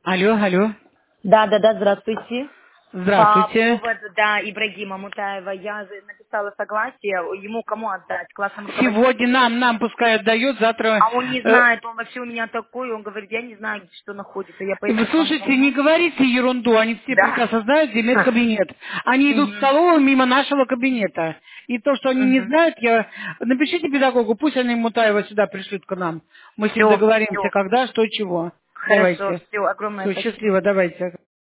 Алло, алло. Да, да, да, здравствуйте. По Здравствуйте. поводу, да, Ибрагима Мутаева, я написала согласие, ему кому отдать, классному Сегодня руководителю. нам пускай отдает, завтра... А он не знает, он вообще у меня такой, он говорит, я не знаю, где что находится, я Вы поэтому слушайте, позвонила. не говорите ерунду, они все Да? прекрасно знают, где медкабинет. Они идут в Мгм. столовую мимо нашего кабинета. И то, что они не Мгм. знают, напишите педагогу, пусть они Мутаева сюда пришлют к нам. Мы с ним Все, договоримся, все. когда, что, чего. Хорошо, Давайте. все, огромное Все, спасибо. счастливо, давайте.